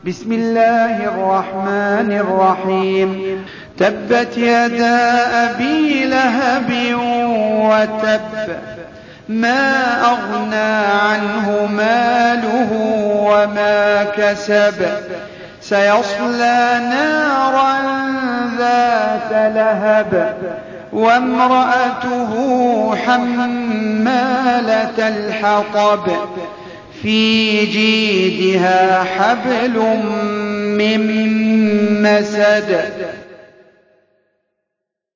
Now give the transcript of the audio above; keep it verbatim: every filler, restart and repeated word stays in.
بسم الله الرحمن الرحيم. تبت يدا أبي لهب وتب، ما أغنى عنه ماله وما كسب، سيصلى نارا ذات لهب وامرأته حمالة الحطب في جيدها حبل من مسد